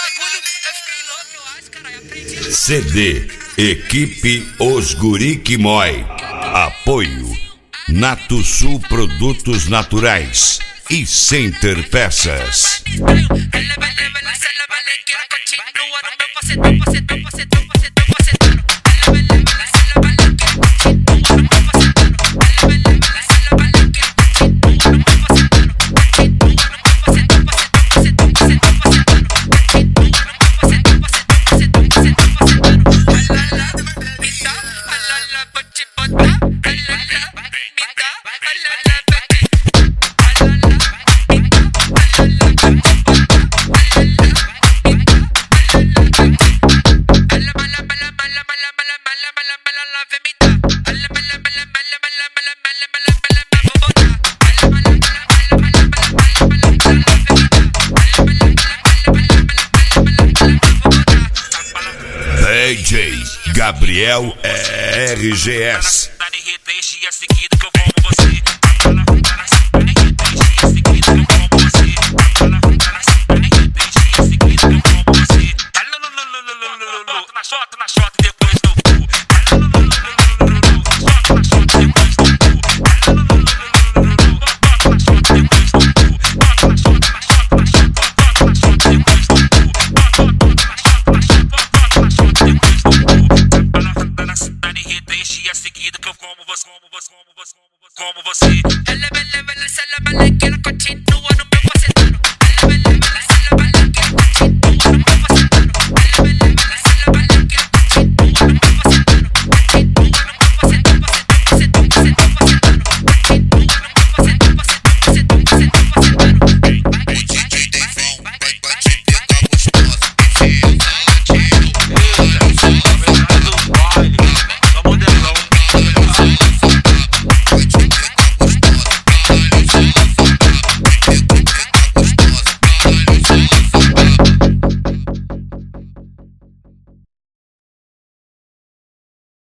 bagulho, eu fiquei louco, eu acho, caralho, aprendi. CD Equipe Os Guri que Mói. Apoio Nato Sul Produtos Naturais e Center Peças. DJ Gabriel RGS. Deixa seguido que eu vou